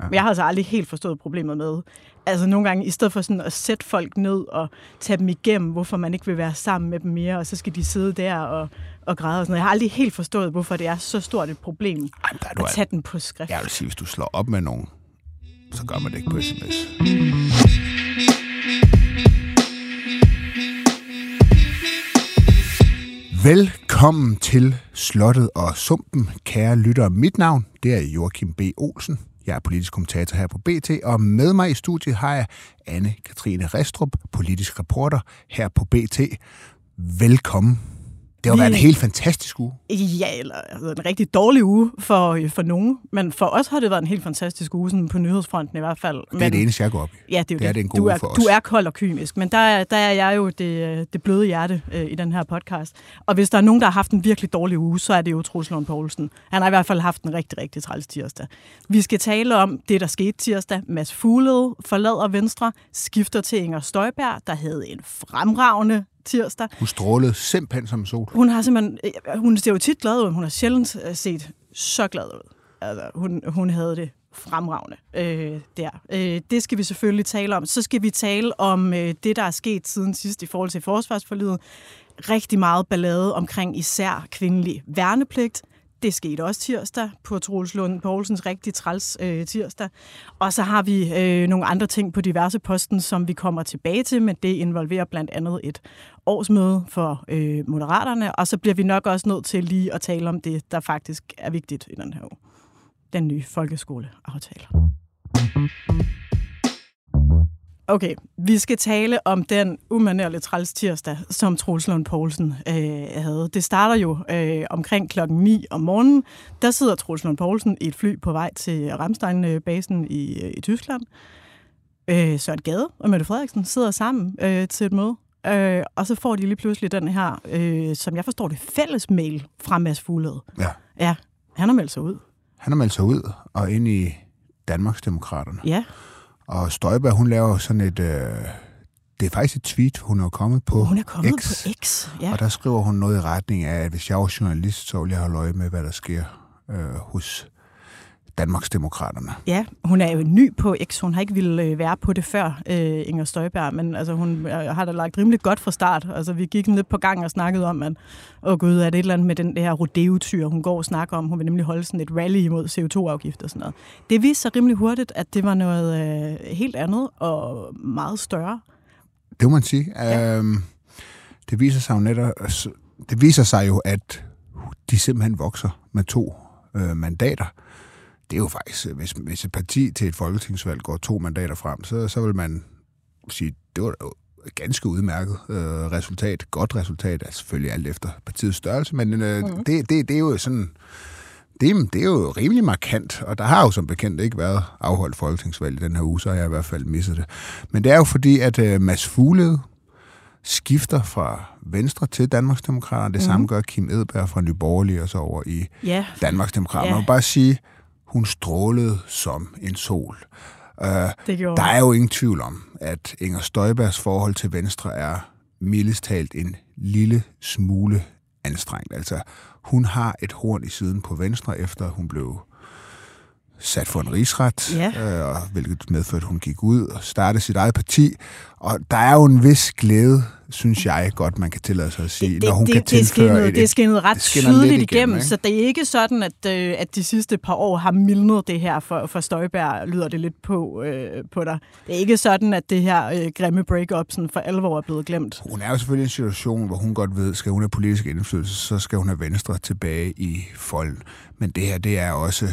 Men jeg har altså aldrig helt forstået problemet med. Altså nogle gange, i stedet for sådan at sætte folk ned og tage dem igennem, hvorfor man ikke vil være sammen med dem mere, og så skal de sidde der og græde og sådan noget. Jeg har aldrig helt forstået, hvorfor det er så stort et problem at tage den på skrift. Jeg vil sige, hvis du slår op med nogen, så gør man det ikke på sms. Velkommen til Slottet og Sumpen, kære lyttere. Mit navn, det er Joachim B. Olsen. Jeg er politisk kommentator her på BT, og med mig i studiet har jeg Anne-Katrine Restrup, politisk reporter her på BT. Velkommen. Det har været en helt fantastisk uge. Ja, eller en rigtig dårlig uge for nogen. Men for os har det været en helt fantastisk uge, sådan på nyhedsfronten i hvert fald. Det er det eneste, jeg går op i. Ja, det er det. Det en god uge for os. Du er kold og kynisk, men der er jeg jo det bløde hjerte i den her podcast. Og hvis der er nogen, der har haft en virkelig dårlig uge, så er det jo Troels Lund Poulsen. Han har i hvert fald haft en rigtig, rigtig træls tirsdag. Vi skal tale om det, der skete tirsdag. Mads Fuglede forlader Venstre, skifter til Inger Støjberg, der havde en fremragende tirsdag. Hun strålede simpelthen som sol. Hun ser jo tit glad ud. Hun har sjældent set så glad ud. Altså, hun havde det fremragende der. Det skal vi selvfølgelig tale om. Så skal vi tale om det, der er sket siden sidst i forhold til forsvarsforliget. Rigtig meget ballade omkring især kvindelig værnepligt. Det skete også tirsdag på Troels Lund Poulsens rigtig træls tirsdag. Og så har vi nogle andre ting på diverse posten, som vi kommer tilbage til, men det involverer blandt andet et årsmøde for Moderaterne, og så bliver vi nok også nødt til lige at tale om det, der faktisk er vigtigt i den her uge. Den nye folkeskoleaftale. Okay, vi skal tale om den umanerlige træls tirsdag, som Troels Lund Poulsen havde. Det starter jo omkring 9:00 om morgenen. Der sidder Troels Lund Poulsen i et fly på vej til Ramstein-basen i Tyskland. Søren Gade og Mette Frederiksen sidder sammen til et møde. Og så får de lige pludselig den her, som jeg forstår det, fælles mail fra Mads Fuglede. Ja, han har meldt sig ud. Han har meldt sig ud og ind i Danmarksdemokraterne. Ja. Og Støjberg, hun laver sådan et... det er faktisk et tweet, hun er kommet på X. Hun er kommet på X, ja. Og der skriver hun noget i retning af, at hvis jeg var journalist, så ville jeg holde øje med, hvad der sker hos Danmarksdemokraterne. Ja, hun er jo ny på X. Hun har ikke ville være på det før, Inger Støjberg, men altså, hun har da lagt rimelig godt fra start. Altså, vi gik lidt på gang og snakkede om, at gud, er det et eller andet med den der rodeo-tyr, hun går og snakker om. Hun vil nemlig holde sådan et rally imod CO2-afgift og sådan noget. Det viste sig rimelig hurtigt, at det var noget helt andet og meget større. Det må man sige. Ja. Det viser sig jo at de simpelthen vokser med 2 mandater. Det er jo faktisk, hvis et parti til et folketingsvalg går 2 mandater frem, så vil man sige, det var et ganske udmærket resultat. Godt resultat, altså selvfølgelig alt efter partiets størrelse, men det er jo sådan, det er jo rimelig markant, og der har jo som bekendt ikke været afholdt folketingsvalg i den her uge, så har jeg i hvert fald misset det. Men det er jo fordi, at Mads Fuglede skifter fra Venstre til Danmarksdemokraterne. Det samme gør Kim Edberg fra Nye Borgerlige og så over i Danmarksdemokraterne. Man må bare sige, hun strålede som en sol. Der er jo ingen tvivl om, at Inger Støjbergs forhold til Venstre er mildest talt en lille smule anstrengt. Altså, hun har et horn i siden på Venstre, efter hun blev sat for en rigsret, hvilket medførte, at hun gik ud og startede sit eget parti. Og der er jo en vis glæde, synes jeg godt, man kan tillade sig at sige, når hun kan tilføre det skinnet ret tydeligt igennem, så det er ikke sådan, at de sidste par år har mildnet det her for Støjberg, lyder det lidt på dig. Det er ikke sådan, at det her grimme break-up sådan for alvor er blevet glemt. Hun er jo selvfølgelig i en situation, hvor hun godt ved, skal hun have politisk indflydelse, så skal hun have Venstre tilbage i folden. Men det her, det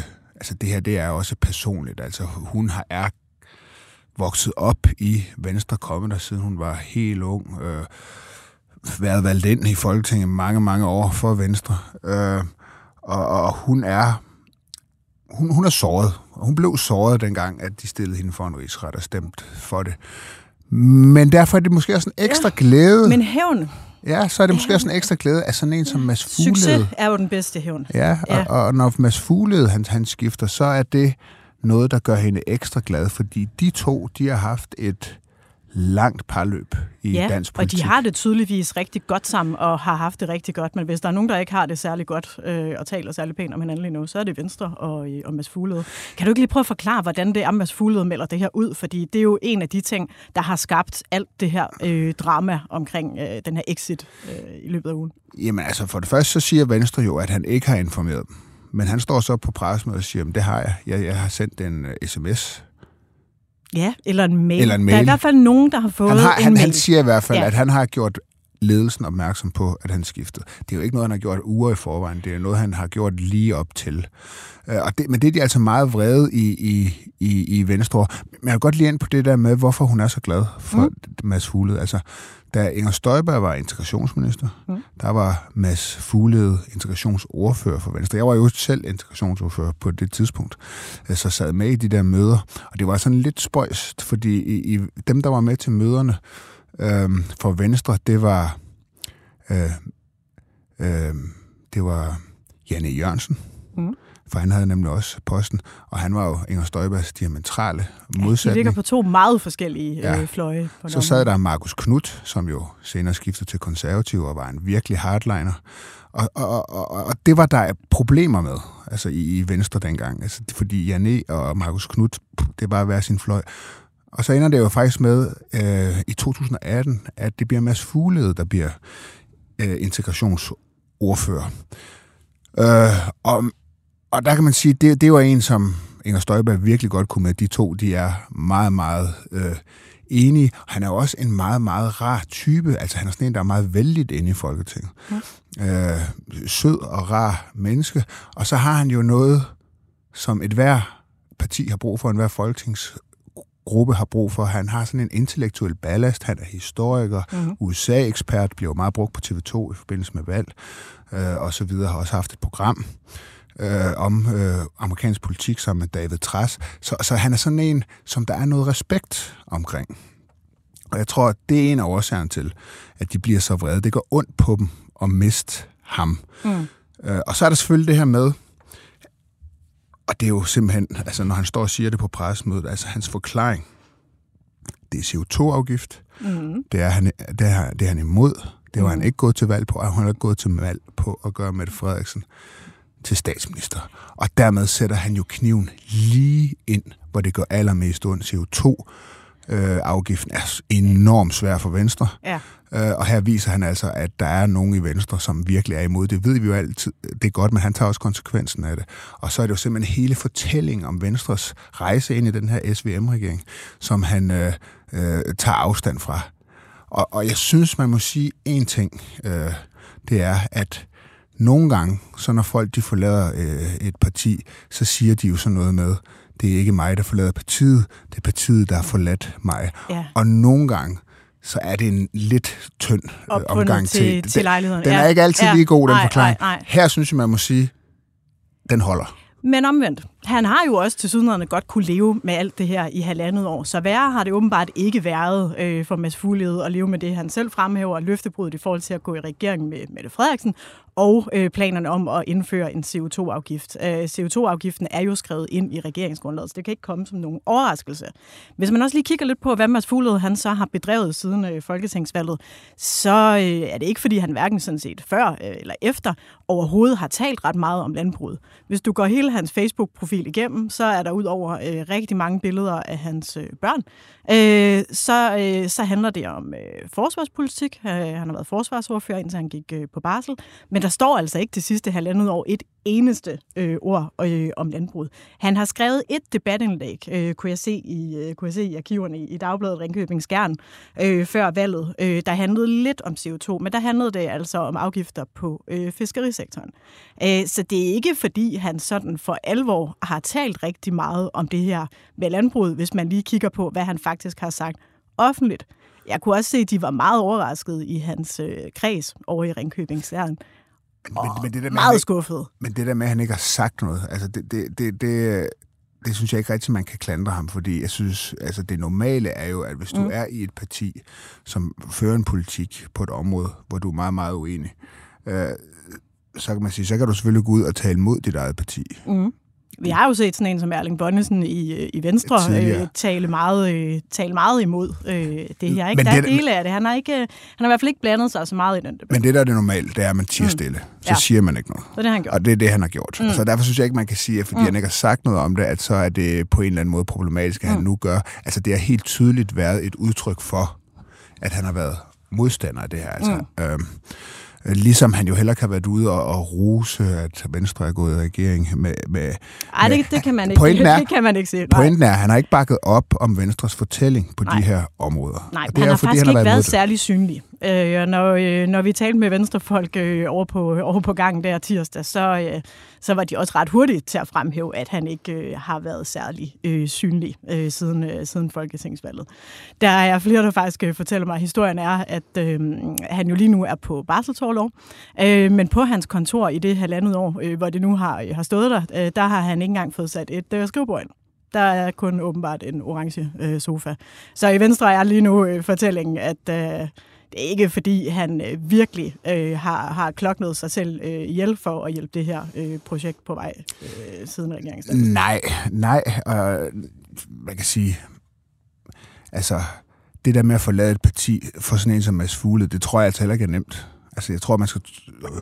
er også personligt. Altså, hun er vokset op i Venstre, kommet der siden hun var helt ung, været valgt ind i Folketinget mange, mange år for Venstre. Og hun er såret. Hun blev såret dengang, at de stillede hende for en rigsret og stemte for det. Men derfor er det måske også en ekstra glæde. Men hævn. Ja, så er det måske også en ekstra glæde af sådan en som Mads Fuglede. Succes er jo den bedste hævn. Ja, og når Mads Fuglede han skifter, så er det noget, der gør hende ekstra glad, fordi de 2, de har haft et langt parløb i dansk politik. Og de har det tydeligvis rigtig godt sammen, og har haft det rigtig godt, men hvis der er nogen, der ikke har det særlig godt, og taler særlig pænt om hinanden lige nu, så er det Venstre og Mads Fuglede. Kan du ikke lige prøve at forklare, hvordan det er, Mads Fuglede melder det her ud? Fordi det er jo en af de ting, der har skabt alt det her drama omkring den her exit i løbet af ugen. Jamen altså, for det første så siger Venstre jo, at han ikke har informeret dem. Men han står så på pressemødet og siger, det har jeg. Jeg har sendt en sms. Ja, eller en mail. Der er i hvert fald nogen, der har fået en mail. Han siger i hvert fald, at han har gjort ledelsen opmærksom på, at han skiftede. Det er jo ikke noget, han har gjort uger i forvejen. Det er noget, han har gjort lige op til. Men det er de altså meget vrede i Venstre. Men jeg vil godt lige ind på det der med, hvorfor hun er så glad for Mads Fuglede. Altså, da Inger Støjberg var integrationsminister, der var Mads Fuglede integrationsordfører for Venstre. Jeg var jo selv integrationsordfører på det tidspunkt, så sad med i de der møder. Og det var sådan lidt spøjst, fordi dem, der var med til møderne for Venstre, det var Janne Jørgensen. For han havde nemlig også posten, og han var jo Inger Støjbergs diametrale modsætning. De ligger på to meget forskellige fløje. Så sad der Marcus Knuth, som jo senere skiftede til konservativ og var en virkelig hardliner. Og det var der problemer med, altså i Venstre dengang. Altså, fordi Janne og Marcus Knuth, det var hver sin fløj. Og så ender det jo faktisk med i 2018, at det bliver Mads Fuglede, der bliver integrationsordfører. Og der kan man sige, det var en, som Inger Støjberg virkelig godt kunne med. De to, de er meget, meget enige. Han er jo også en meget, meget rar type. Altså han er sådan en, der er meget vældigt inde i Folketinget. Sød og rar menneske. Og så har han jo noget, som et hver parti har brug for, en hver folketingsgruppe har brug for. Han har sådan en intellektuel ballast. Han er historiker, USA-ekspert, bliver jo meget brugt på TV2 i forbindelse med valg, og så videre. Har også haft et program om amerikansk politik sammen med David Trads. Så han er sådan en, som der er noget respekt omkring. Og jeg tror, at det er en af årsagerne til, at de bliver så vrede. Det går ondt på dem at miste ham. Og så er der selvfølgelig det her med, og det er jo simpelthen, altså når han står og siger det på pressemødet, altså hans forklaring, det er CO2-afgift, det er han imod, det var han ikke gået til valg på, og han har ikke gået til valg på at gøre Mette Frederiksen til statsminister. Og dermed sætter han jo kniven lige ind, hvor det går allermest ondt. CO2-afgiften er enormt svær for Venstre. Ja. Og her viser han altså, at der er nogen i Venstre, som virkelig er imod. Det ved vi jo altid. Det er godt, men han tager også konsekvensen af det. Og så er det jo simpelthen hele fortællingen om Venstres rejse ind i den her SVM-regering, som han tager afstand fra. Og jeg synes, man må sige én ting. Det er, at nogle gange, så når folk de forlader et parti, så siger de jo sådan noget med, det er ikke mig, der forlader partiet, det er partiet, der har forladt mig. Ja. Og nogle gange, så er det en lidt tynd omgang til lejligheden. Den er ikke altid lige god, den forklaring. Nej. Her synes jeg, man må sige, den holder. Men omvendt, han har jo også tilsyneladende godt kunne leve med alt det her i 1,5 år. Så værre har det åbenbart ikke været for Mads Fuglede at leve med det, han selv fremhæver, løftebruddet i forhold til at gå i regering med Mette Frederiksen, og planerne om at indføre en CO2-afgift. CO2-afgiften er jo skrevet ind i regeringsgrundlaget, så det kan ikke komme som nogen overraskelse. Hvis man også lige kigger lidt på, hvad Mads Fuglede han så har bedrevet siden folketingsvalget, så er det ikke, fordi han hverken sådan set før eller efter overhovedet har talt ret meget om landbruget. Hvis du går hele hans Facebook-profil igennem, så er der ud over rigtig mange billeder af hans børn. Så handler det om forsvarspolitik. Han har været forsvarsordfører, indtil han gik på barsel. Men der står altså ikke det sidste 1,5 år et eneste ord om landbruget. Han har skrevet et debatindlæg, kunne jeg se i arkiverne i Dagbladet Ringkøbing Skjern, før valget, der handlede lidt om CO2, men der handlede det altså om afgifter på fiskerisektoren. Så det er ikke, fordi han sådan for alvor har talt rigtig meget om det her med landbruget, hvis man lige kigger på, hvad han faktisk har sagt offentligt. Jeg kunne også se, at de var meget overrasket i hans kreds over i Ringkøbing Skjern. Men det der meget skuffet. Men det der med, at han ikke har sagt noget, altså det synes jeg ikke rigtig, man kan klandre ham, fordi jeg synes, altså det normale er jo, at hvis du er i et parti, som fører en politik på et område, hvor du er meget, meget uenig, så kan man sige, så kan du selvfølgelig gå ud og tale mod dit eget parti. Vi har jo set sådan en som Erling Bonnesen i Venstre tale meget imod det her. Ikke? Der er dele af det. Han har i hvert fald ikke blandet sig så meget i den debat. Men det, der er det normale, det er, at man tier stille. Så siger man ikke noget. Så det han gjort. Og det er det, han har gjort. Så derfor synes jeg ikke, man kan sige, at fordi han ikke har sagt noget om det, at så er det på en eller anden måde problematisk, at han nu gør. Altså, det har helt tydeligt været et udtryk for, at han har været modstander af det her. Altså, ligesom han jo heller kan have været ude og rose, at Venstre er gået i regering med det kan man ikke. Det kan man ikke se. Pointen er, at han har ikke bakket op om Venstres fortælling på de her områder. Nej, han har faktisk ikke været særlig synlig. Når vi talte med venstrefolk over på gangen der tirsdag, så var de også ret hurtigt til at fremhæve, at han ikke har været særlig synlig siden folketingsvalget. Der er flere, der faktisk fortæller mig, at historien er, at han jo lige nu er på barselsorlov, men på hans kontor i det 1,5 år, hvor det nu har stået der har han ikke engang fået sat et skrivebord ind. Der er kun åbenbart en orange sofa. Så i Venstre er lige nu fortællingen, at det er ikke fordi, han virkelig har kloknet sig selv ihjel for at hjælpe det her projekt på vej siden regeringsdagen. Nej. Man kan sige, altså det der med at forlade et parti for sådan en som Mads Fuglede, det tror jeg altså heller ikke er nemt. Altså jeg tror, man skal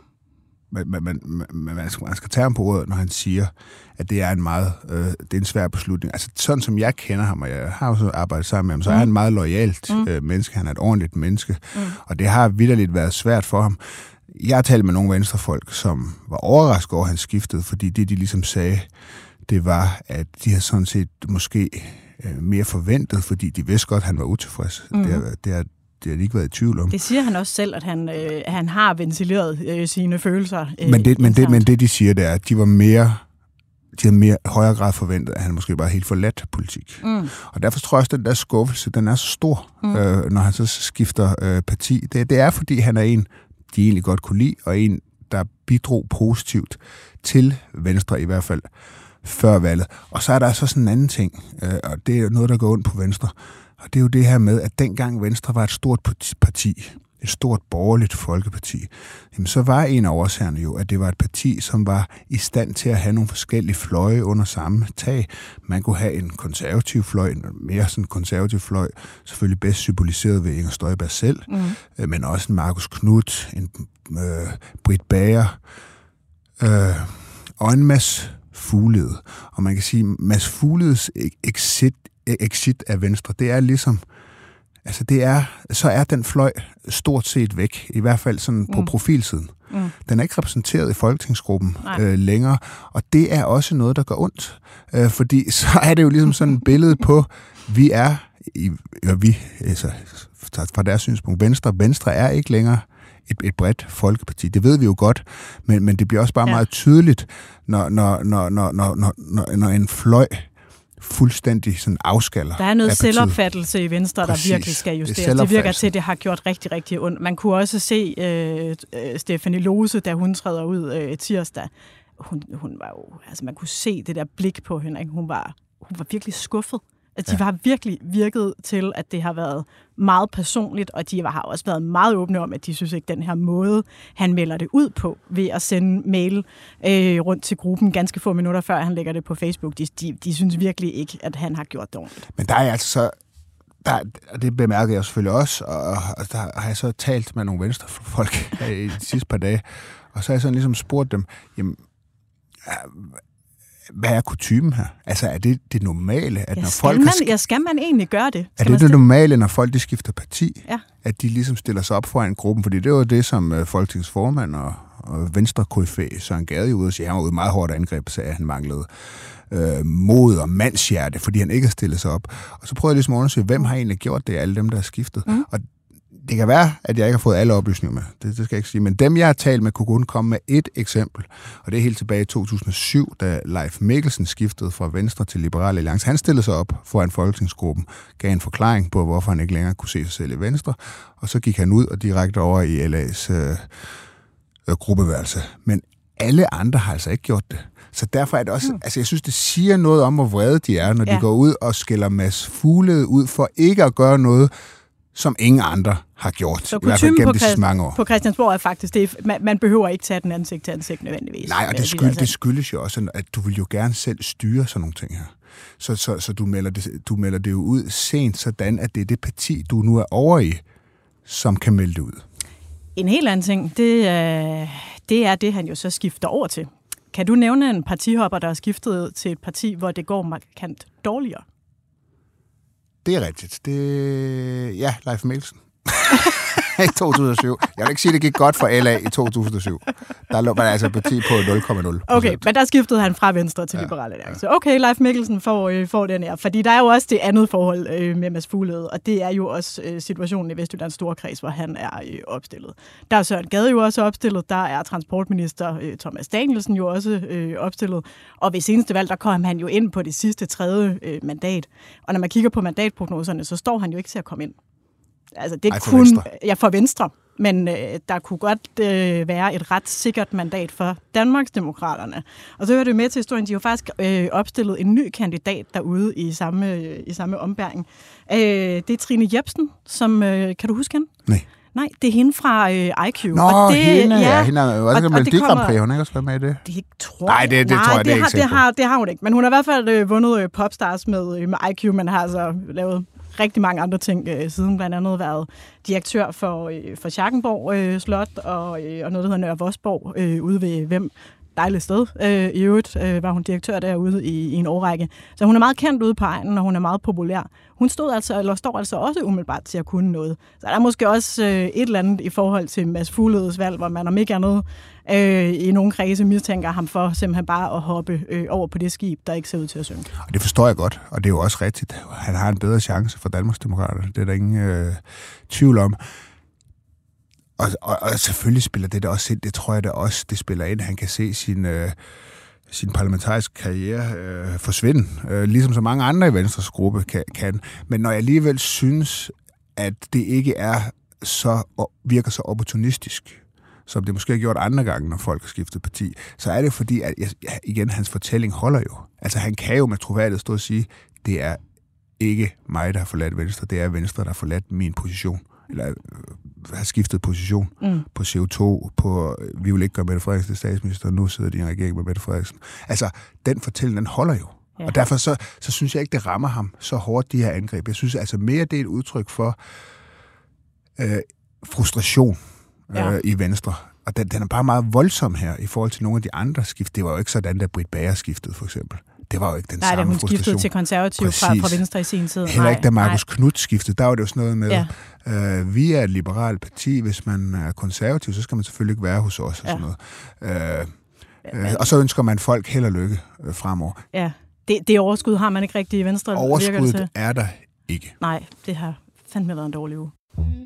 man skal tage ham på ordet, når han siger, at det er det er en svær beslutning. Altså sådan som jeg kender ham, og jeg har også arbejdet sammen med ham, så er han meget loyalt menneske. Han er et ordentligt menneske, og det har vitterligt været svært for ham. Jeg har talt med nogle venstrefolk, som var overrasket over, at han skiftede, fordi det, de ligesom sagde, det var, at de har sådan set måske mere forventet, fordi de vidste godt, at han var utilfreds. Det har de ikke været i tvivl om. Det siger han også selv, at han har ventileret sine følelser. Men det, de siger, det er, at de havde mere højere grad forventet, at han måske bare helt forladt politik. Og derfor tror jeg også, at den der skuffelse, den er så stor, når han så skifter parti. Det er, fordi han er en, de egentlig godt kunne lide, og en, der bidrog positivt til Venstre i hvert fald før valget. Og så er der så sådan en anden ting, og det er noget, der går ondt på Venstre. Og det er jo det her med, at dengang Venstre var et stort parti, et stort borgerligt folkeparti, jamen så var en af årsagerne jo, at det var et parti, som var i stand til at have nogle forskellige fløje under samme tag. Man kunne have en konservativ fløj, en mere sådan konservativ fløj, selvfølgelig bedst symboliseret ved Inger Støjberg selv, men også en Marcus Knuth, en Britt Bager, og en Mads Fuglede. Og man kan sige, Mads Fugledes exit af Venstre, det er ligesom, altså så er den fløj stort set væk, i hvert fald sådan på profilsiden. Den er ikke repræsenteret i folketingsgruppen længere, og det er også noget, der gør ondt. Fordi så er det jo ligesom sådan et billede på, altså fra deres synspunkt, Venstre er ikke længere et bredt folkeparti. Det ved vi jo godt, men det bliver også bare meget tydeligt, når en fløj fuldstændig sådan afskaller. Der er noget selvopfattelse i Venstre, der virkelig skal justeres. Det virker til, at det har gjort rigtig, rigtig ondt. Man kunne også se Stephanie Lose, da hun træder ud tirsdag. Hun var jo, altså man kunne se det der blik på hende. Ikke? Hun var virkelig skuffet. Altså, de har virkelig virket til, at det har været meget personligt, og de har også været meget åbne om, at de synes ikke, den her måde, han melder det ud på, ved at sende mail rundt til gruppen ganske få minutter før, han lægger det på Facebook. De synes virkelig ikke, at han har gjort det ordentligt. Men der er altså så, det bemærker jeg selvfølgelig også, og der har jeg så talt med nogle venstrefolk i de sidste par dage, og så har jeg sådan ligesom spurgt dem, jamen, hvad er kutymen her? Altså, er det det normale? At når skal man egentlig gøre det? Er det normale, når folk de skifter parti? Ja. At de ligesom stiller sig op foran gruppen? Fordi det var det, som Folketingets formand og Venstre-KFA Søren Gade ude og sige, han var ude meget hårdt angreb og sagde, at han manglede mod og mandshjerte, fordi han ikke har stillet sig op. Og så prøvede jeg ligesom at undersøge, hvem har egentlig gjort det af alle dem, der har skiftet? Og det kan være, at jeg ikke har fået alle oplysninger med. Det skal jeg ikke sige. Men dem, jeg har talt med, kunne kun komme med et eksempel. Og det er helt tilbage i 2007, da Leif Mikkelsen skiftede fra Venstre til Liberal Alliance. Han stillede sig op foran folketingsgruppen, gav en forklaring på, hvorfor han ikke længere kunne se sig selv i Venstre. Og så gik han ud og direkte over i LA's gruppeværelse. Men alle andre har altså ikke gjort det. Så derfor er det også, altså jeg synes, det siger noget om, hvor vrede de er, når de går ud og skælder Mads Fuglede ud for ikke at gøre noget, som ingen andre har gjort. Så i hvert fald gennem de sidste mange år. På Christiansborg er faktisk, man behøver ikke tage den ansigt til ansigt nødvendigvis. Nej, og det skyldes jo også, at du vil jo gerne selv styre sådan nogle ting her. Så du melder det jo ud sent, sådan at det er det parti, du nu er over i, som kan melde det ud. En helt anden ting, det er det, han jo så skifter over til. Kan du nævne en partihopper, der er skiftet til et parti, hvor det går markant dårligere? Det er rigtigt. Ja, Leif Mikkelsen. I 2007. Jeg vil ikke sige, at det gik godt for LA i 2007. Der lå man altså et parti på 0,0%. Okay, men der skiftede han fra Venstre til Liberal Alliance. Okay, Leif Mikkelsen får den her. Fordi der er jo også det andet forhold med Mads Fuglede, og det er jo også situationen i Vestjyllands Storkreds, hvor han er opstillet. Der er Søren Gade jo også opstillet, der er transportminister Thomas Danielsen jo også opstillet, og ved seneste valg, der kom han jo ind på det sidste 3. mandat. Og når man kigger på mandatprognoserne, så står han jo ikke til at komme ind. Altså, det er kun for Venstre, men der kunne godt være et ret sikkert mandat for Danmarksdemokraterne. Og så hører det med til historien, de har jo faktisk opstillet en ny kandidat derude i samme ombæring. Det er Trine Jepsen, som, kan du huske hende? Nej, det er hende fra IQ. Nå, og det, hende er jo også Melodi Grand Prix, hun har ikke også været med i det? Det tror Nej, det tror jeg, det er ikke sikkert. Det har hun ikke, men hun har i hvert fald vundet Popstars med IQ, men har altså lavet rigtig mange andre ting siden, blandt andet været direktør for Schackenborg Slot og noget, der hedder Nørre Vosborg ude ved Hvem. Dejligt sted. I øvrigt var hun direktør derude i en årrække. Så hun er meget kendt ude på egnen, og hun er meget populær. Hun står altså også umiddelbart til at kunne noget. Så der er måske også et eller andet i forhold til Mads Fugledes valg, hvor man om ikke andet i nogle kredse mistænker ham for simpelthen bare at hoppe over på det skib, der ikke ser ud til at synke. Og det forstår jeg godt, og det er jo også rigtigt. Han har en bedre chance for Danmarksdemokraterne. Det er der ingen tvivl om. Og selvfølgelig spiller det også ind. Det tror jeg da også, det spiller ind. Han kan se sin parlamentariske karriere forsvinde, ligesom så mange andre i Venstres gruppe kan. Men når jeg alligevel synes, at det ikke virker så opportunistisk, som det måske har gjort andre gange, når folk har skiftet parti, så er det fordi, at igen, hans fortælling holder jo. Altså han kan jo med troværdighed stå og sige, det er ikke mig, der har forladt Venstre, det er Venstre, der har forladt min position. Eller har skiftet position på CO2, vi vil ikke gøre Mette Frederiksen til statsminister, nu sidder de i en regering med Mette Frederiksen. Altså, den fortælling, den holder jo. Ja. Og derfor så synes jeg ikke, det rammer ham så hårdt, de her angreb. Jeg synes altså mere, det er et udtryk for frustration i Venstre. Og den er bare meget voldsom her i forhold til nogle af de andre skift. Det var jo ikke sådan, da Britt Bager skiftede, for eksempel. Det var jo ikke den samme frustration. Nej, da hun skiftede til konservativ fra Venstre i sin tid. Heller ikke da Markus Knudt skiftede. Der var det jo sådan noget med, vi er et liberalt parti. Hvis man er konservativ, så skal man selvfølgelig ikke være hos os. Og sådan noget. Og så ønsker man folk held og lykke fremover. Ja, det overskud har man ikke rigtig i Venstre. Overskuddet er der ikke. Nej, det har fandme været en dårlig uge.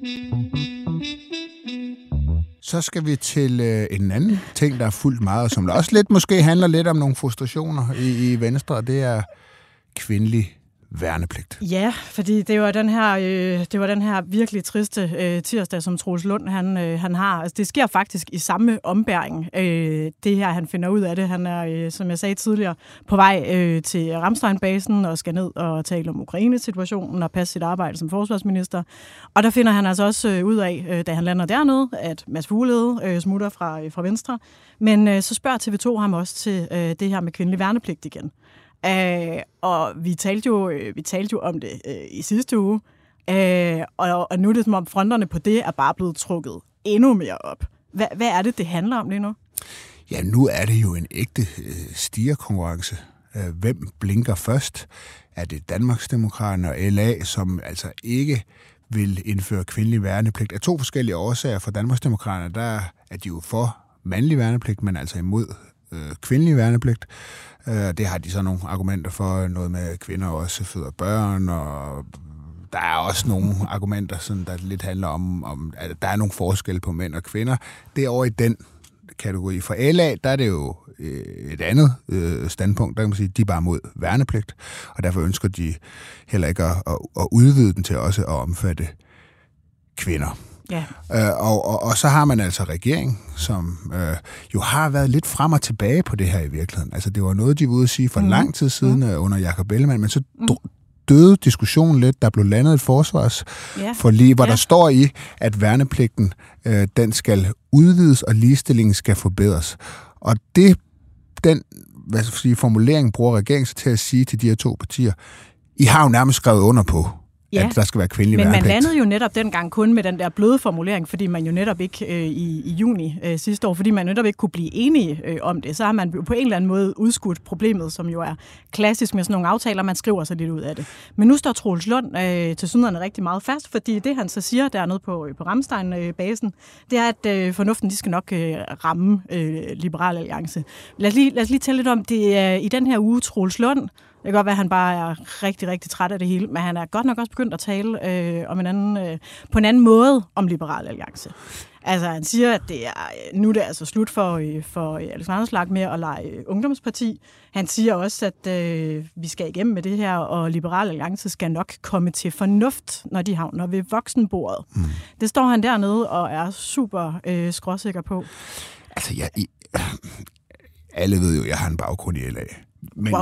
Så skal vi til en anden ting, der er fuldt meget, som der også lidt måske handler lidt om nogle frustrationer i Venstre, og det er kvindelig værnepligt. Ja, fordi det var den her virkelig triste tirsdag, som Troels Lund han har. Altså, det sker faktisk i samme ombæring. Det her, han finder ud af det. Han er, som jeg sagde tidligere, på vej til Ramstein-basen og skal ned og tale om Ukraine-situationen og passe sit arbejde som forsvarsminister. Og der finder han altså også ud af, da han lander dernede, at Mads Fuglede smutter fra Venstre. Men så spørger TV2 ham også til det her med kvindelig værnepligt igen. Og vi talte jo om det i sidste uge, og nu er det som om fronterne på det er bare blevet trukket endnu mere op. Hvad er det handler om lige nu? Ja, nu er det jo en ægte stigerkonkurrence. Hvem blinker først? Er det Danmarksdemokraterne og LA, som altså ikke vil indføre kvindelig værnepligt? Af 2 forskellige årsager. For Danmarksdemokraterne, der er de jo for mandlig værnepligt, men altså imod kvindelig værnepligt. Det har de så nogle argumenter for, noget med kvinder også føder børn, og der er også nogle argumenter, sådan, der lidt handler om at der er nogle forskelle på mænd og kvinder. Det er over i den kategori. For LA, der er det jo et andet standpunkt, der kan man sige, de er bare mod værnepligt, og derfor ønsker de heller ikke at udvide den til også at omfatte kvinder. Ja. Og så har man altså regering, som jo har været lidt frem og tilbage på det her i virkeligheden. Altså det var noget, de var ude at sige for lang tid siden under Jakob Ellemann, men så døde diskussionen lidt. Der blev landet et forsvarsforlig, hvor der står i, at værnepligten den skal udvides, og ligestillingen skal forbedres. Og den formulering bruger regeringen sig til at sige til de her to partier, I har jo nærmest skrevet under på, at der skal være kvindelig værnepligt. Men man landede jo netop dengang kun med den der bløde formulering, fordi man jo netop ikke i juni sidste år, fordi man netop ikke kunne blive enige om det, så har man på en eller anden måde udskudt problemet, som jo er klassisk med sådan nogle aftaler, man skriver sig lidt ud af det. Men nu står Troels Lund til synligheden rigtig meget fast, fordi det han så siger dernede på Ramstein-basen, det er, at fornuften de skal nok ramme Liberal Alliance. Lad os lige tælle lidt om det i den her uge, Troels Lund. Det kan godt være, at han bare er rigtig, rigtig træt af det hele, men han er godt nok også begyndt at tale på en anden måde om Liberal Alliance. Altså, han siger, at nu er det altså slut for Alex Vanopslagh med at lege ungdomsparti. Han siger også, at vi skal igennem med det her, og Liberal Alliance skal nok komme til fornuft, når de havner ved voksenbordet. Det står han dernede og er super skråsikker på. Altså, alle ved jo, at jeg har en baggrund i LA. Men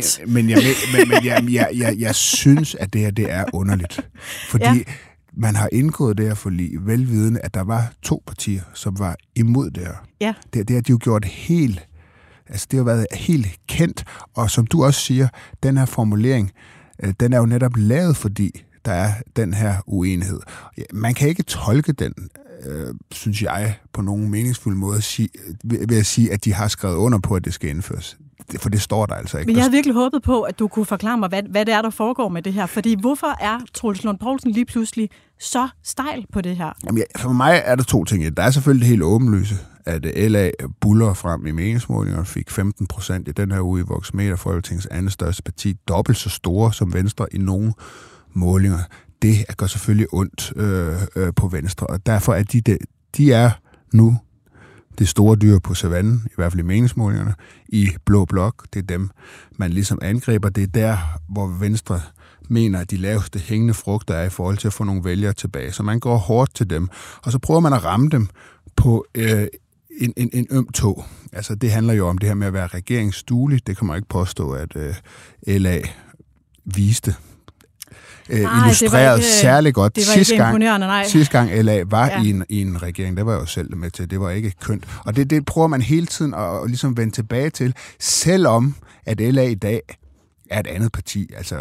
jeg synes, at det her det er underligt. Fordi man har indgået det her forlig, velvidende, at der var 2 partier, som var imod det her. Ja. Det har de jo gjort helt... Altså, det har været helt kendt. Og som du også siger, den her formulering, den er jo netop lavet, fordi der er den her uenighed. Man kan ikke tolke den, synes jeg, på nogen meningsfuld måde ved at sige, at de har skrevet under på, at det skal indføres. For det står der altså ikke. Men jeg havde virkelig håbet på, at du kunne forklare mig, hvad det er, der foregår med det her. Fordi hvorfor er Troels Lund Poulsen lige pludselig så stejl på det her? Jamen, for mig er der 2 ting. Der er selvfølgelig det helt åbenlyse, at LA buller frem i meningsmålingerne, fik 15% i den her uge i Voxmeter, Folketingets andet største parti, dobbelt så store som Venstre i nogle målinger. Det gør selvfølgelig ondt på Venstre, og derfor er de er nu det store dyr på savannen, i hvert fald i meningsmålingerne, i blå blok. Det er dem, man ligesom angriber. Det er der, hvor Venstre mener, at de laveste hængende frugter er i forhold til at få nogle vælgere tilbage. Så man går hårdt til dem, og så prøver man at ramme dem på en øm tå. Altså, det handler jo om det her med at være regeringsduelig. Det kan man ikke påstå, at LA viste. Illustreret ikke, særlig godt. Det var ikke imponerende, nej. Sidste gang LA var i en regering, der var jeg jo selv med til, det var ikke kønt. Og det prøver man hele tiden at ligesom vende tilbage til, selvom at LA i dag er et andet parti. Altså,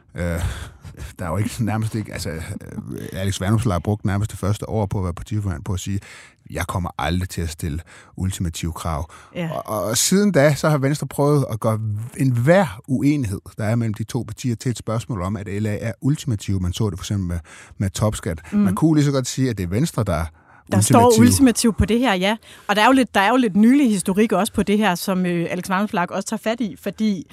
der er jo ikke nærmest ikke... Altså, Alex Vanopslagh har brugt nærmest det første år på at være partiformand på at sige, jeg kommer aldrig til at stille ultimative krav. Ja. Og siden da, så har Venstre prøvet at gøre enhver uenighed, der er mellem de 2 partier, til et spørgsmål om, at LA er ultimativ. Man så det for eksempel med topskat. Man kunne lige så godt sige, at det er Venstre, der står ultimativ på det her, ja. Og der er jo lidt nylig historik også på det her, som Alex Vanopslagh også tager fat i, fordi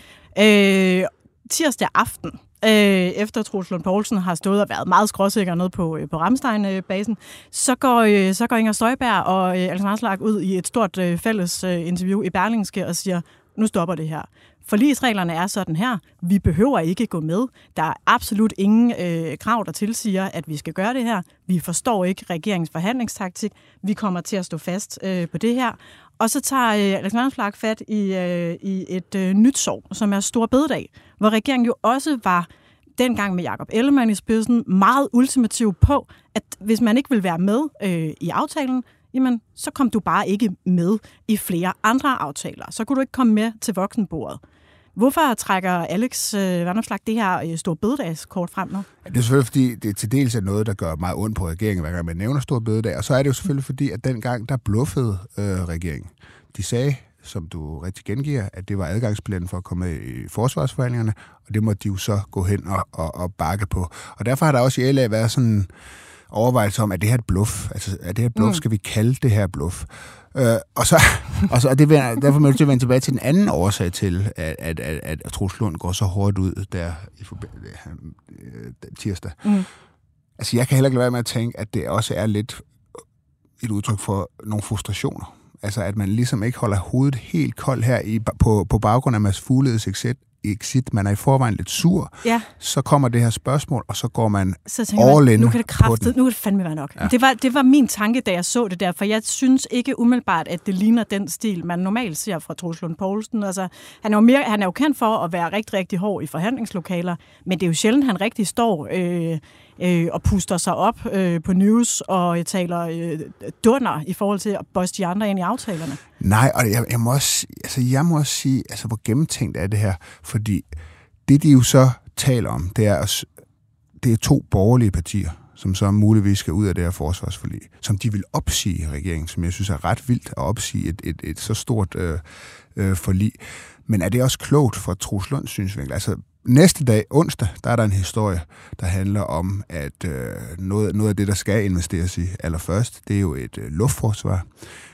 tirsdag aften, efter Troels Lund Poulsen har stået og været meget skråsikker nede på Ramstein-basen, så går Inger Støjberg og Alex Vanopslagh ud i et stort fælles interview i Berlingske og siger, nu stopper det her. Forligsreglerne er sådan her. Vi behøver ikke gå med. Der er absolut ingen krav, der tilsiger, at vi skal gøre det her. Vi forstår ikke regeringens forhandlingstaktik. Vi kommer til at stå fast på det her. Og så tager Alex Vanopslagh fat i et nyt sår, som er Store Bededag, hvor regeringen jo også var dengang med Jakob Ellemann i spidsen meget ultimativ på, at hvis man ikke vil være med i aftalen, jamen, så kom du bare ikke med i flere andre aftaler. Så kunne du ikke komme med til voksenbordet. Hvorfor trækker Alex Vanopslagh det her Store Bededagskort frem nu? Ja, det er selvfølgelig, fordi det til dels er noget, der gør meget ondt på regeringen, hver gang man nævner Store Bededag. Og så er det jo selvfølgelig fordi, at dengang der bluffede regeringen. De sagde, som du rigtig gengiver, at det var adgangsbilletten for at komme med i forsvarsforhandlingerne, og det måtte de jo så gå hen og bakke på. Og derfor har der også i LA været sådan overvejelse om, at det her er et bluff. Altså, er det her et bluff? Skal vi kalde det her bluff? Og derfor må jeg vende tilbage til den anden årsag til, at Troels Lund går så hårdt ud der i tirsdag. Altså, jeg kan heller ikke lade være med at tænke, at det også er lidt et udtryk for nogle frustrationer. Altså, at man ligesom ikke holder hovedet helt koldt her på baggrund af Mads Fugledes exit, man er i forvejen lidt sur, så kommer det her spørgsmål, og så går man all in nu kan det fandme være nok. Ja. Det var min tanke, da jeg så det der, for jeg synes ikke umiddelbart, at det ligner den stil, man normalt ser fra Troels Lund Poulsen. Altså, han er jo kendt for at være rigtig, rigtig hård i forhandlingslokaler, men det er jo sjældent, han rigtig står og puster sig op på news og taler dunder i forhold til at bosse de andre ind i aftalerne. Nej, og jeg må også sige, altså, hvor gennemtænkt er det her, fordi det, de jo så taler om, det er 2 borgerlige partier, som så muligvis skal ud af det her forsvarsforlig, som de vil opsige regeringen, som jeg synes er ret vildt at opsige et så stort forlig. Men er det også klogt fra Troels Lunds synsvinkel? Altså, næste dag, onsdag, der er der en historie, der handler om, at noget af det, der skal investeres i allerførst, det er jo et luftforsvar.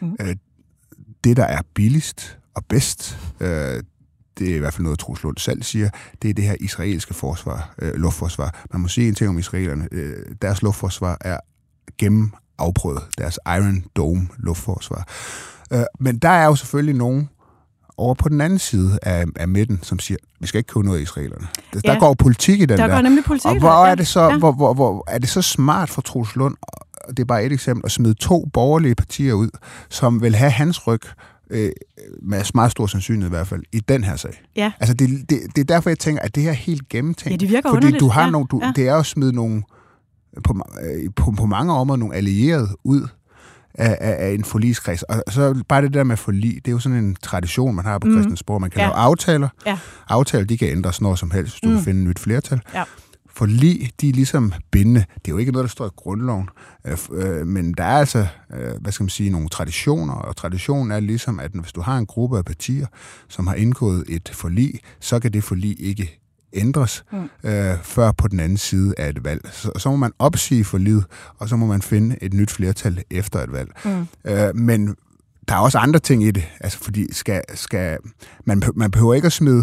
Det, der er billigst og bedst, det er i hvert fald noget, Troels Lund selv siger, det er det her israelske luftforsvar. Man må sige en ting om israelerne. Deres luftforsvar er gennemafprøvet. Deres Iron Dome luftforsvar. Men der er jo selvfølgelig nogen over på den anden side af midten, som siger, vi skal ikke købe noget af israelerne. Der går politik i den der. Der går nemlig politik i den. Og hvor er det så, hvor er det så smart for Troels Lund, og det er bare et eksempel, at smide 2 borgerlige partier ud, som vil have hans ryg, med meget stor sandsynlighed i hvert fald, i den her sag. Ja. Altså, det er derfor, jeg tænker, at det her er helt gennemtænkt. Ja, det virker fordi underligt. Du har det er jo smidt nogle, på mange områder, nogle allierede ud af en forligskreds. Og så bare det der med forlig, det er jo sådan en tradition, man har på Christiansborg. Man kan lave aftaler. Ja. Aftaler, de kan ændres når som helst, hvis du kan finde et nyt flertal. Ja. Forlig, de er ligesom bindende. Det er jo ikke noget, der står i grundloven, men der er altså, nogle traditioner, og traditionen er ligesom, at hvis du har en gruppe af partier, som har indgået et forlig, så kan det forlig ikke ændres før på den anden side af et valg. Så må man opsige forliget, og så må man finde et nyt flertal efter et valg. Men der er også andre ting i det, altså fordi man behøver ikke at smide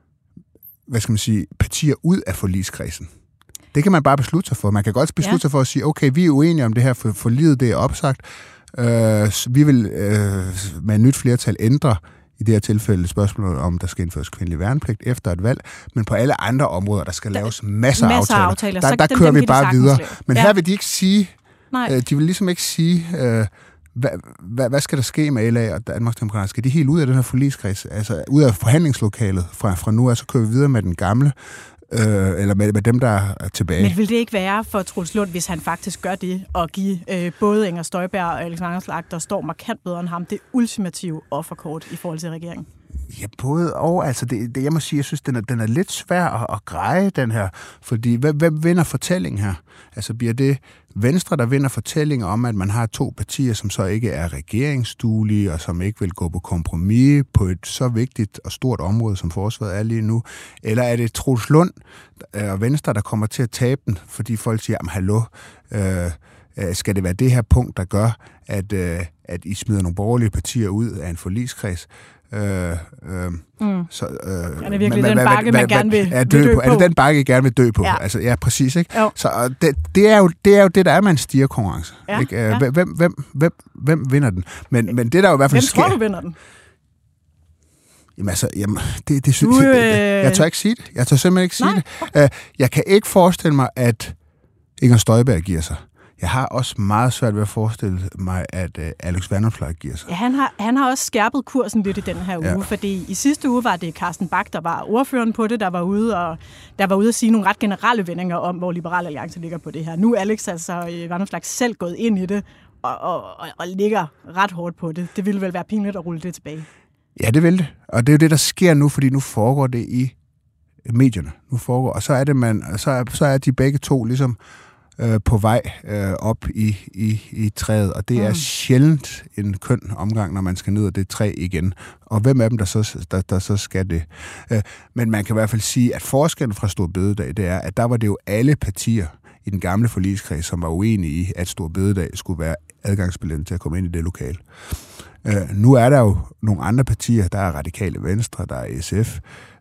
partier ud af forligskredsen. Det kan man bare beslutte sig for. Man kan godt beslutte sig for at sige, okay, vi er uenige om det her, for forliget det er opsagt. Vi vil med et nyt flertal ændre i det her tilfælde spørgsmålet om, der skal indføres kvindelig værnepligt efter et valg, men på alle andre områder, der skal laves masser af aftaler. Der kører vi bare videre. Men her vil de ikke sige, de vil ligesom ikke sige, hvad skal der ske med LA og Danmarksdemokraterne? Skal de helt ud af den her forligskreds? Altså ud af forhandlingslokalet fra nu af, så kører vi videre med den gamle, eller med dem, der er tilbage. Men vil det ikke være for Troels Lund, hvis han faktisk gør det, og give både Inger Støjberg og Alex Vanopslagh, der står markant bedre end ham, det ultimative offerkort i forhold til regeringen? Ja, både og. Altså, det jeg må sige, jeg synes, den er lidt svær at greje, den her. Fordi, hvem vinder fortællingen her? Altså, bliver det Venstre, der vinder fortællingen om, at man har 2 partier, som så ikke er regeringsduelige, og som ikke vil gå på kompromis på et så vigtigt og stort område, som forsvaret er lige nu? Eller er det Troels Lund og Venstre, der kommer til at tabe den, fordi folk siger, hallo, skal det være det her punkt, der gør, at I smider nogle borgerlige partier ud af en forligskreds? Er det virkelig den bakke, man gerne vil dø på? Er det den bakke, I gerne vil dø på? Ja. Altså, ja, præcis, ikke? Jo. Så det er jo det, der er med en stierkonkurrence. Ja, ikke? Ja. Hvem vinder den? Men det der jo i hvert fald sker... Hvem tror du vinder den? Det synes jeg tør ikke sige det. Jeg tør simpelthen ikke sige det. Jeg kan ikke forestille mig, at Inger Støjberg giver sig. Jeg har også meget svært ved at forestille mig, at Alex Vanopslagh giver sig. Ja, han har også skærpet kursen lidt i den her uge, fordi i sidste uge var det Carsten Bach, der var ordføreren på det, der var ude at sige nogle ret generelle vendinger om, hvor Liberal Alliance ligger på det her. Nu er Alex Vanopslagh selv gået ind i det og ligger ret hårdt på det. Det ville vel være pinligt at rulle det tilbage. Ja, det vil det. Og det er jo det, der sker nu, fordi nu foregår det i medierne. Og så er det så er de begge to ligesom på vej op i træet, og det er sjældent en køn omgang, når man skal ned af det træ igen. Og hvem af dem, der så skal det? Men man kan i hvert fald sige, at forskellen fra Store Bededag, det er, at der var det jo alle partier i den gamle forligskreds, som var uenige i, at Store Bededag skulle være adgangsbilletten til at komme ind i det lokale. Nu er der jo nogle andre partier, der er Radikale Venstre, der er SF.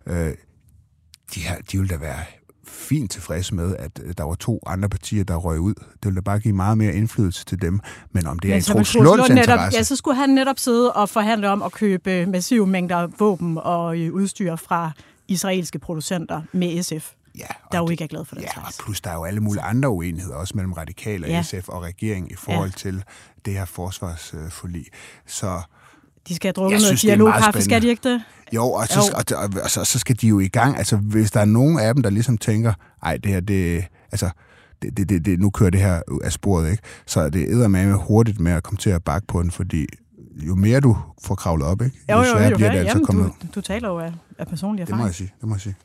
De vil da være fint tilfreds med, at der var 2 andre partier, der røg ud. Det ville da bare give meget mere indflydelse til dem. Men om det er i Troels Lunds interesse... Ja, så skulle han netop sidde og forhandle om at købe massive mængder våben og udstyr fra israelske producenter med SF, der jo ikke er glad for den slags. Og plus der er jo alle mulige andre uenigheder, også mellem radikale og SF og regeringen i forhold til det her forsvarsforlig. Så de skal have drukket noget dialogkaffe, skal de ikke det? Jo, og så skal de jo i gang. Altså, hvis der er nogen af dem, der ligesom tænker, ej, det her, nu kører det her af sporet, ikke? Så det eddermame hurtigt med at komme til at bakke på den, fordi jo mere du får kravlet op, ikke? Jo sværere bliver det altså at komme ned. Du taler jo af personlig erfaring. Det må jeg sige.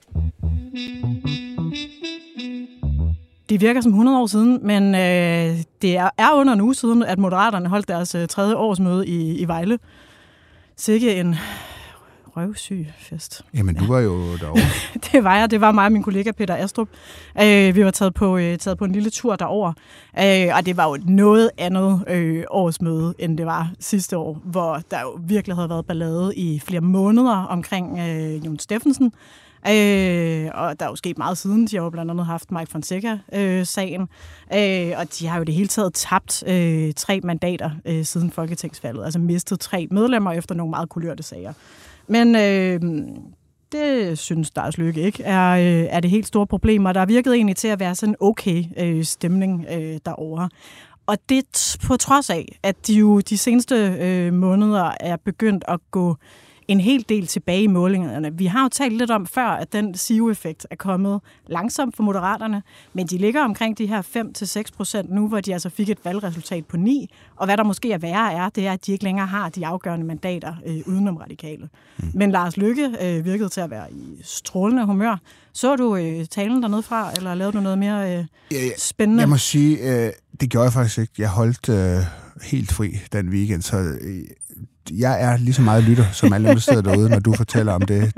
Det virker som 100 år siden, men det er under en uge siden, at Moderaterne holdt deres 3. årsmøde i Vejle. Sikke en røvsyg fest. Jamen, du var jo derovre. Det var jeg. Det var mig og min kollega Peter Astrup. Vi var taget på en lille tur derover, og det var jo noget andet årsmøde, end det var sidste år, hvor der jo virkelig havde været ballade i flere måneder omkring Jon Steffensen. Og der er jo sket meget siden. De har jo blandt andet haft Mike Fonseca-sagen, og de har jo det hele taget tabt 3 mandater siden folketingsvalget, altså mistet 3 medlemmer efter nogle meget kulørte sager. Men det synes Lars Løkke ikke er det helt store problem, og der er virket egentlig til at være sådan okay stemning derovre. Og det på trods af, at de jo de seneste måneder er begyndt at gå en hel del tilbage i målingerne. Vi har jo talt lidt om før, at den SIO-effekt er kommet langsomt for Moderaterne, men de ligger omkring de her 5-6% nu, hvor de altså fik et valgresultat på 9, og hvad der måske er værre det er, at de ikke længere har de afgørende mandater udenom radikale. Men Lars Løkke virkede til at være i strålende humør. Så du talen dernede fra, eller lavede du noget mere spændende? Jeg må sige, det gjorde jeg faktisk ikke. Jeg holdt helt fri den weekend, så jeg er lige så meget lytter, som alle der sidder derude, når du fortæller om det.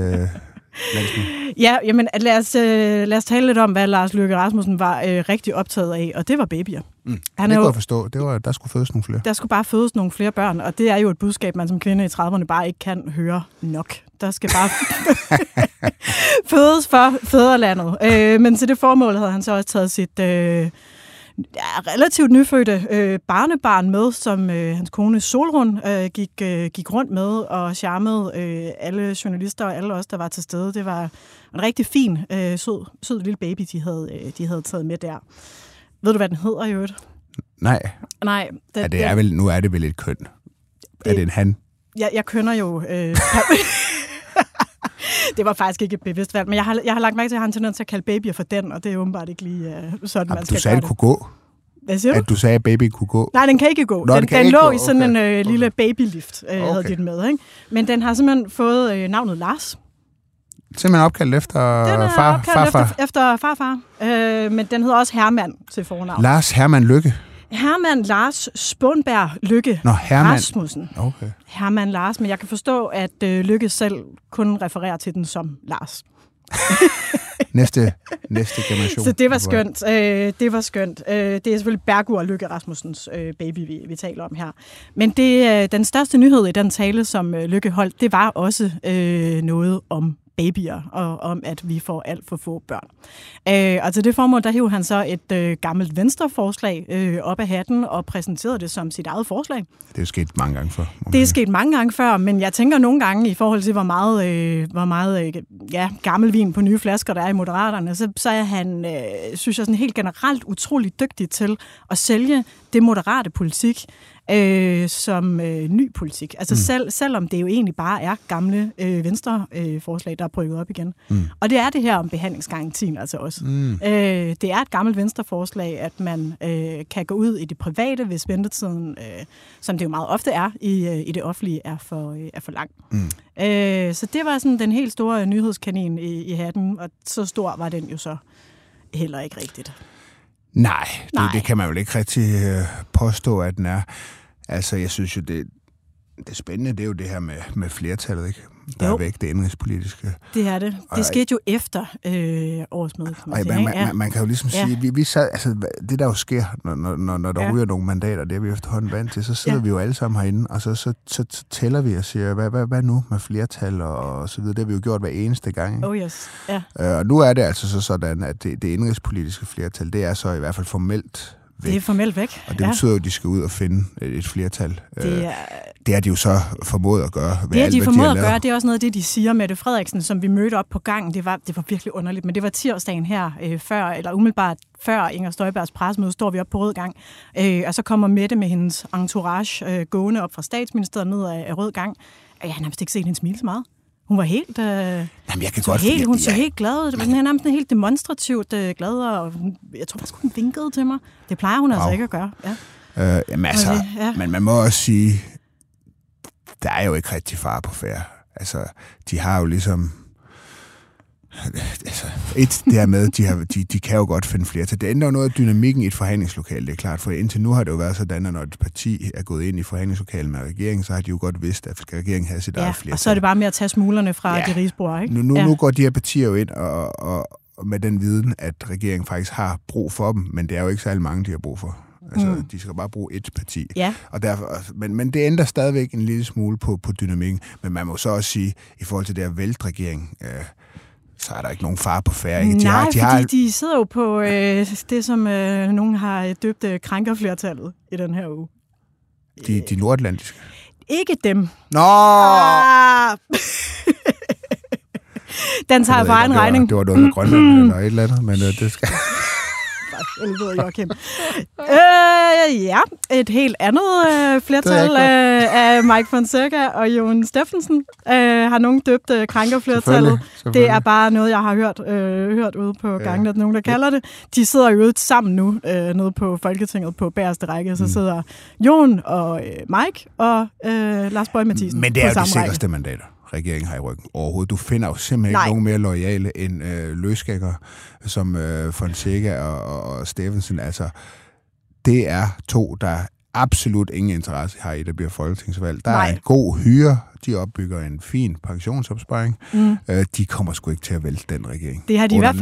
Ja, jamen lad os tale lidt om, hvad Lars Løkke Rasmussen var rigtig optaget af, og det var babyer. Det kunne jeg forstå. Der skulle fødes nogle flere. Der skulle bare fødes nogle flere børn, og det er jo et budskab, man som kvinde i 30'erne bare ikke kan høre nok. Der skal bare fødes for fædrelandet. Men til det formål havde han så også taget sit relativt nyfødte barnebarn med, som hans kone Solrun gik rundt med og charmede alle journalister og alle os, der var til stede. Det var en rigtig fin, sød lille baby, de havde taget med der. Ved du, hvad den hedder i øvrigt? Nej. Nu er det vel et køn. Er det en han? Jeg kønner jo... Det var faktisk ikke et bevidst valg, men jeg har lagt mærke til, at han tendens til at kalde babyer for den, og det er åbenbart ikke lige sådan, man skal du sagde, gøre det kunne gå. Hvad siger du? At du sagde, at baby kunne gå. Nej, den kan ikke gå. Den lå i sådan en lille babylift, havde de den med. Ikke? Men den har simpelthen fået navnet Lars. Simpelthen opkaldt efter farfar? Efter farfar. Men den hedder også Herman til fornavn. Lars Herman Løkke? Herman Lars Spånberg Løkke Rasmussen. Okay. Herman Lars, men jeg kan forstå, at Løkke selv kun refererer til den som Lars. næste generation. Så det var skønt. Det er selvfølgelig Bergur Løkke Rasmussens baby, vi taler om her. Men den største nyhed i den tale, som Løkke holdt, det var også noget om babyer, og om, at vi får alt for få børn. Og til det formål, der hævde han så et gammelt Venstre-forslag op af hatten, og præsenterede det som sit eget forslag. Det er sket mange gange før. Det er sket mange gange før, men jeg tænker nogle gange, i forhold til, hvor meget gammel vin på nye flasker, der er i Moderaterne, så er han, synes jeg, sådan helt generelt utrolig dygtig til at sælge det moderate politik, som ny politik. Altså selvom det jo egentlig bare er gamle Venstre-forslag, der er brygget op igen. Og det er det her om behandlingsgarantien altså også. Det er et gammelt Venstre-forslag, at man kan gå ud i det private, hvis ventetiden, som det jo meget ofte er i det offentlige, er for lang. Så det var sådan den helt store nyhedskanin i hatten, og så stor var den jo så heller ikke rigtigt. Nej. Det kan man jo ikke rigtig påstå, at den er. Altså, jeg synes jo, det spændende, det er jo det her med flertallet, ikke? Der er væk, det indrigspolitiske. Det er det. Det skete jo efter årsmødet. Man kan jo ligesom sige, vi sad, altså, det der jo sker, når der ryger nogle mandater, det er vi efterhånden vant til, så sidder vi jo alle sammen herinde, og så tæller vi og siger, hvad nu med flertal og så videre. Det har vi jo gjort hver eneste gang. Oh yes, og nu er det altså så sådan, at det indrigspolitiske flertal, det er så i hvert fald formelt væk. Det er formelt væk. Og det betyder jo, at de skal ud og finde et flertal. Det er de jo så formået at gøre. Det er de formået at gøre. Det er også noget af det, de siger. Mette Frederiksen, som vi mødte op på gangen, det var virkelig underligt, men det var tirsdagen her før, eller umiddelbart før Inger Støjbergs pressemøde, står vi op på Rød Gang, og så kommer Mette med hendes entourage gående op fra Statsministeriet ned af Rød Gang. Jeg har nærmest ikke set hende smile så meget. Hun var helt, hun så helt glad ud. Hun er nærmest helt demonstrativt glad, og jeg tror faktisk, hun vinkede til mig. Det plejer hun altså ikke at gøre. Ja. Men man må også sige, der er jo ikke rigtig fare på færde. Altså, de har jo ligesom... det er med, de kan jo godt finde flere til. Det ændrer jo noget af dynamikken i et forhandlingslokale, det er klart. For indtil nu har det jo været sådan, at når et parti er gået ind i forhandlingslokalet med regeringen, så har de jo godt vidst, at regeringen har sit eget flertal. Og så er det bare med at tage smulerne fra de rigsbord, ikke? Nu går de her partier jo ind og med den viden, at regeringen faktisk har brug for dem, men det er jo ikke særlig mange, de har brug for. Altså, de skal bare bruge et parti. Ja. Og derfor, men det ændrer stadigvæk en lille smule på dynamikken. Men man må så også sige, i forhold til det her væltregering, så er der ikke nogen far på færre. Nej, de sidder jo på det, som nogen har døbt krænkerflertallet i den her uge. De nordatlantiske? Ikke dem. Nå! Den tager på egen regning. Det var noget med Grønland eller et eller andet, men det skal... Et helt andet flertal af Mike Fonseca og Jon Steffensen har nogen døbt krænkerflertallet. Det er bare noget, jeg har hørt ude på gangen, at nogen, der kalder det. De sidder jo sammen nu nede på Folketinget på bagerste række. Så sidder Jon og Mike og Lars Boje Mathiesen. Men det er jo de sikreste mandater, regeringen har i ryggen overhovedet. Du finder jo simpelthen ikke nogen mere loyale end løsgængere som Fonseca og Steffensen. Altså, det er to, der absolut ingen interesse har i, der bliver folketingsvalg. Der er en god hyre. De opbygger en fin pensionsopsparing. De kommer sgu ikke til at vælte den regering. Det har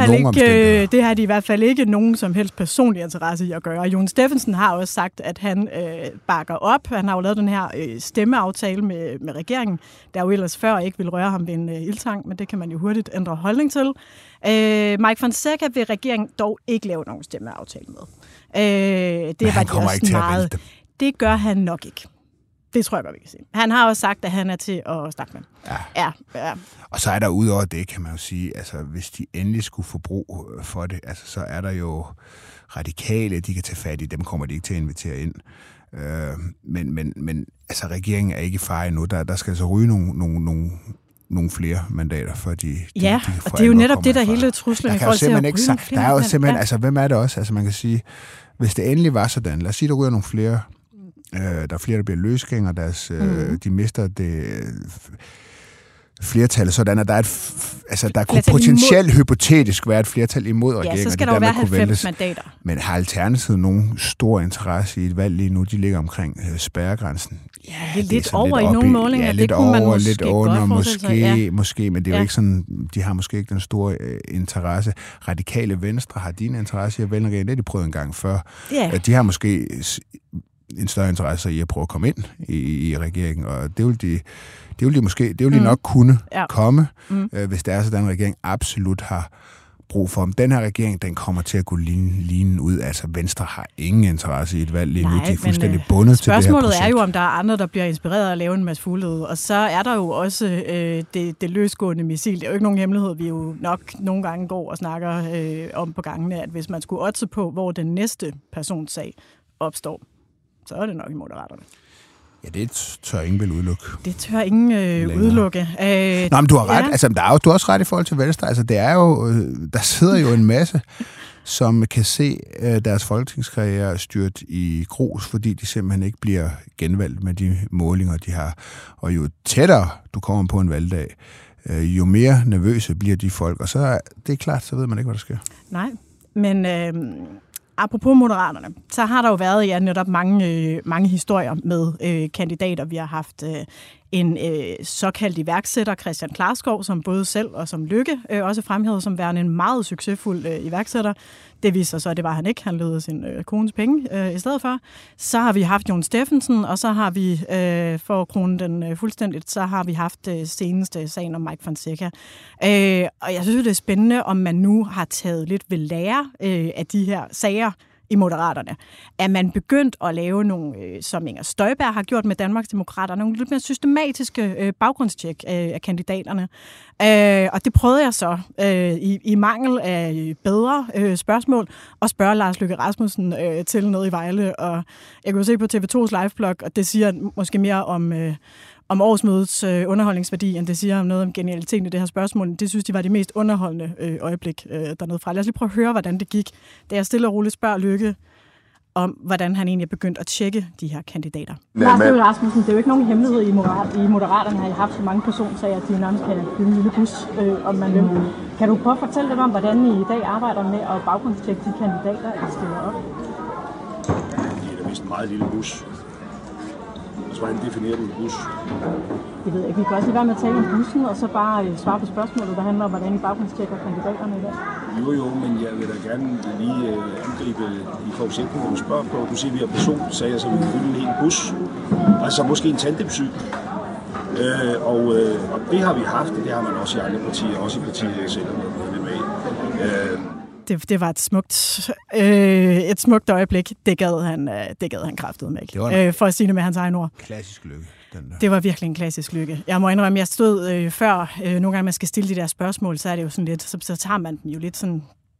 de i hvert fald ikke nogen som helst personlig interesse i at gøre. Jon Steffensen har også sagt, at han bakker op. Han har jo lavet den her stemmeaftale med regeringen, der jo ellers før ikke ville røre ham ved en ildtang, men det kan man jo hurtigt ændre holdning til. Mike Fonseca vil regeringen dog ikke lave nogen stemmeaftale med. Det var de også meget. Det gør han nok ikke. Det tror jeg godt, vi kan sige. Han har også sagt, at han er til at snakke med. Ja. Og så er der udover det, kan man jo sige, altså hvis de endelig skulle få brug for det, altså så er der jo radikale, de kan tage fat i, dem kommer de ikke til at invitere ind. Men altså regeringen er ikke i fare endnu. Der skal altså ryge nogle flere mandater, for de og det er jo netop det, der hele truslen i forhold til at ryge nogle flere. Der er jo simpelthen, altså hvem er det også? Altså man kan sige, hvis det endelig var sådan, lad os sige, der ryger nogle flere, der er flere, der bliver løsgængere, de mister det flertallet, sådan at der kunne potentielt hypotetisk være et flertal imod regeringen. Ja, så skal der jo være 90 mandater. Men har Alternativet nogen stor interesse i et valg lige nu? De ligger omkring spærregrænsen. Ja, det er lidt over i nogle målinger. Ja, lidt det kunne man over, måske lidt under, godt måske, men det er jo ikke sådan, de har måske ikke den store interesse. Radikale Venstre har din interesse i at vælge regeringen. Det har de prøvet en gang før. Yeah. De har måske en større interesse i at prøve at komme ind i regeringen, og det vil de nok kunne komme, hvis det er sådan, en regering absolut har brug for dem. Den her regering, den kommer til at gå linen ud. Altså, Venstre har ingen interesse i et valg lige nu. De er fuldstændig bundet til det her projekt. Spørgsmålet er jo, om der er andre, der bliver inspireret at lave en masse fuglede. Og så er der jo også det løsgående missil. Det er jo ikke nogen hemmelighed, vi jo nok nogle gange går og snakker om på gangene, at hvis man skulle oddse på, hvor den næste personsag opstår, så er det nok i Moderaterne. Ja, det tør ingen vel udelukke. Det tør ingen udelukke. Nå, men du har ret. Ja. Altså, du har også ret i forhold til Venstre. Altså, det er jo, der sidder jo en masse, som kan se deres folketingskarriere styrt i grus, fordi de simpelthen ikke bliver genvalgt med de målinger, de har. Og jo tættere du kommer på en valgdag, jo mere nervøse bliver de folk. Og så det er klart, så ved man ikke, hvad der sker. Nej, men apropos Moderaterne, så har der jo været netop mange historier med kandidater. Vi har haft en såkaldt iværksætter, Christian Klarskov, som både selv og som Lykke også fremhævede som værende en meget succesfuld iværksætter. Det viser sig så, at det var han ikke. Han levede sin kones penge i stedet for. Så har vi haft Jon Steffensen, og så har vi, for at krone den fuldstændigt, så har vi haft seneste sagen om Mike Fonseca. Og jeg synes, det er spændende, om man nu har taget lidt ved lære af de her sager, i Moderaterne. Er man begyndt at lave nogle, som Inger Støjberg har gjort med Danmarksdemokraterne, nogle lidt mere systematiske baggrundstjek af kandidaterne. Og det prøvede jeg så i mangel af bedre spørgsmål at spørge Lars Løkke Rasmussen til noget i Vejle. Og jeg kunne se på TV2's liveblog, og det siger måske mere om årsmødets underholdningsværdi, end det siger om noget om genialiteten i det her spørgsmål. Det synes de var de mest underholdende øjeblik dernede fra. Lad os lige prøve at høre, hvordan det gik, da jeg stille og roligt spørger Løkke om, hvordan han egentlig er begyndt at tjekke de her kandidater. Lars Løkke Rasmussen, det er jo ikke nogen hemmelighed i Moderaterne, har I haft så mange personsager, at de nærmest kan bygge en lille bus, om man vil. Kan du prøve at fortælle lidt om, hvordan I i dag arbejder med at baggrundstjekke de kandidater, der stiller op? Det er da vist en meget lille bus. Hvordan definerer du en bus? Det ved jeg ikke. Vi kan også lige være med at tale om bussen, og så bare svare på spørgsmålet, der handler om, hvordan I baggrundstjekker kandidaterne i dag. Jo, men jeg vil da gerne lige angribe de forudsætninger, du spørger på. Du siger, vi har personsager, så vi kan fylde en hel bus. Altså måske en tandemcykel. Og det har vi haft, og det har man også i andre partier, også i partier, jeg selv har været med. Det var et smukt øjeblik. Det gad han kraftedeme ikke. For at sige det med hans egen ord. Klassisk Lykke. Det var virkelig en klassisk Lykke. Jeg må indrømme, jeg stod før, nogle gange man skal stille de der spørgsmål, så er det jo sådan lidt, så tager man den jo lidt sådan,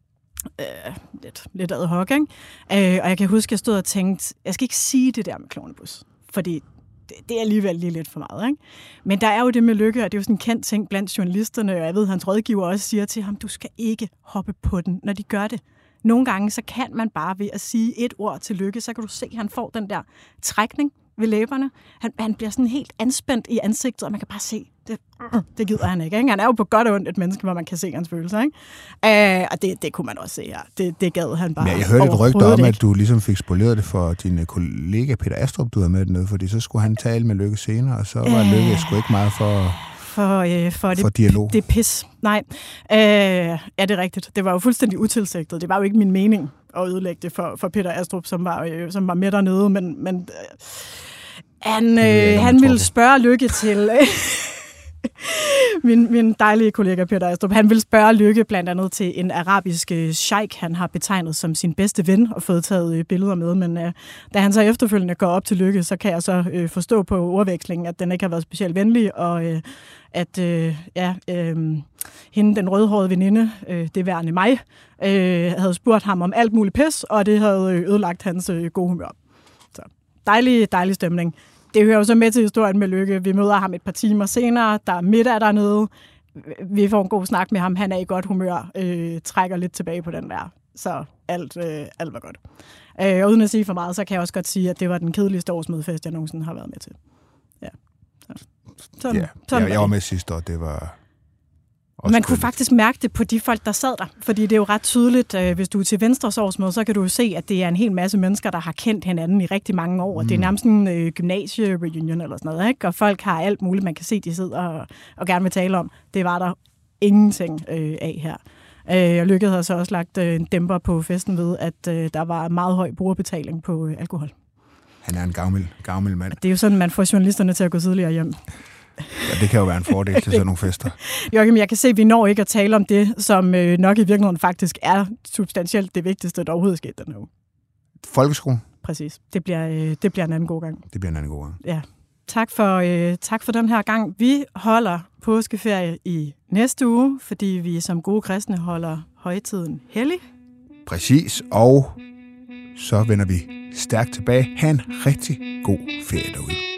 lidt ad hoc, ikke? Og jeg kan huske, jeg stod og tænkte, jeg skal ikke sige det der med klovnebus, fordi det er alligevel lige lidt for meget, ikke? Men der er jo det med Lykke, og det er jo sådan en kendt ting blandt journalisterne, og jeg ved, hans rådgiver også siger til ham, du skal ikke hoppe på den, når de gør det. Nogle gange, så kan man bare ved at sige et ord til Lykke, så kan du se, at han får den der trækning ved læberne. Han bliver sådan helt anspændt i ansigtet, og man kan bare se, det gider han ikke. Han er jo på godt og ondt et menneske, hvor man kan se hans følelser, ikke? Og det kunne man også se her. Det gad han bare. Ja, jeg hørte et rygte om, at du ligesom fik spoleret det for din kollega Peter Astrup, du havde med dernede, fordi så skulle han tale med Lykke senere, og så var Lykke sgu ikke meget for dialog. Det er pis. Nej. Ja, det er rigtigt. Det var jo fuldstændig utilsigtet. Det var jo ikke min mening at ødelægge det for Peter Astrup, som var med dernede, men han ville spørge Lykke til... Min dejlige kollega Peter Astrup, han vil spørge Lykke blandt andet til en arabisk sheik, han har betegnet som sin bedste ven og fået taget billeder med, men da han så efterfølgende går op til Lykke, så kan jeg så forstå på ordvekslingen, at den ikke har været specielt venlig, og at hende, den rødhårede veninde, det værende mig, havde spurgt ham om alt muligt pis, og det havde ødelagt hans gode humør. Så dejlig stemning. Det hører jo så med til historien med Lykke. Vi møder ham et par timer senere. Der er middag dernede. Vi får en god snak med ham. Han er i godt humør. Trækker lidt tilbage på den der. Så alt var godt. Og uden at sige for meget, så kan jeg også godt sige, at det var den kedeligste årsmødefest, jeg nogensinde har været med til. Ja. Sådan jeg var med sidste år. Det var... Man kunne faktisk mærke det på de folk, der sad der, fordi det er jo ret tydeligt, hvis du er til Venstres årsmøde, så kan du jo se, at det er en hel masse mennesker, der har kendt hinanden i rigtig mange år. Det er nærmest en gymnasie-reunion eller sådan noget, ikke? Og folk har alt muligt, man kan se, de sidder og gerne vil tale om. Det var der ingenting af her. Og Lykke havde så også lagt en dæmper på festen ved, at der var meget høj brugerbetaling på alkohol. Han er en gammel mand. Og det er jo sådan, man får journalisterne til at gå tidligere hjem. Ja, det kan jo være en fordel til sådan nogle fester. Joachim, jeg kan se, at vi når ikke at tale om det, som nok i virkeligheden faktisk er substantielt det vigtigste, der overhovedet skete den her uge. Folkeskolen? Præcis. Det bliver en anden god gang. Det bliver en anden god gang. Ja. Tak for den her gang. Vi holder påskeferie i næste uge, fordi vi som gode kristne holder højtiden hellig. Præcis, og så vender vi stærkt tilbage. Ha' en rigtig god ferie derude.